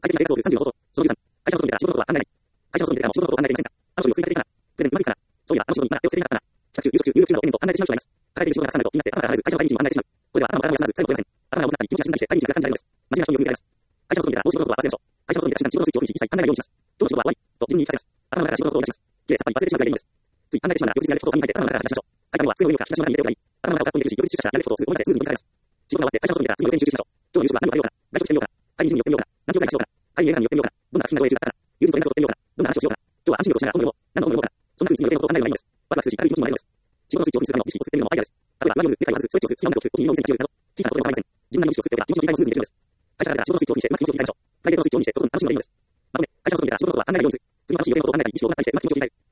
快適な生活を送る30の方法。その13、会社の外に出たら仕事のことは考えない。会社の外に出たらもう仕事のことを考えていませんか。あの人に追加できるかな。プレゼントうまくいくかな。そういえば、あの仕事にまだ手をつけていなかったな。企画中、有職中、有力中の年齢と考えてしまう人がいます。抱えている仕事がたくさんあると気になって頭が離れず、会社の会議にも考えてしまう。これでは頭も体も休まず、最後取れません。頭が重くなったり、気持ちが沈んだりして、会議に時間が感じられるのです。真面目な人によく見られます。会社の外に出たらもう仕事のことは忘れましょう。会社の外に出た瞬間、仕事のスイッチをオフにし、一切考えないようにします。今日の仕事は終わり、と自分に言い聞かせます。頭の中から仕事のことを思い出します。きれいさっぱり忘れてしまうが原因です。つい考えてしまうなら、翌日やることを紙に書いて頭の中から話しましょう。書いたものは机の上か東の中に入れておいたり、頭の中を学校に入れるし、翌日出社したらやることをする。こうやってスムーズに読み返せます。仕事が終わって会社の外に出たら次の予定に集中しましょう。今日の夕食は何を食べようかな。外食してみようかな。会議に寄ってみようかな。何教会にしようかな。会議映画に寄ってみようかな。どんな作品が上映中だったかな。友人と連絡を取ってみようかな。どんな話をしようかな。今日は安心旅行しながら本を読もう。何の本を読もうかな。そんな風に次の予定のことを考えるのがいいのです。ワクワクするし、軽い気持ちにもなれるのです。仕事のスイッチをオフにするための意識を作ってみるのもアイデアです。例えば、夜理解を外す、ストレッチをする、次の音楽を聴く、お気に入りの音声に気を入れるなど、小さなことでも構いません。自分なりの意識を作っておけば、気持ちの切り替えもスムーズにできるのです。会社から出たら仕事のスイッチをオフにして、うまく気持ちを切り替えましょう。プライベートのスイッチをオンにして、とても楽しむのがいいのです。まとめ、会社の外に出たら仕事のことは考えないようにする。自分の楽しい予定のことを考えたり、日常を行ったりして、うまく気持ちを切り替える。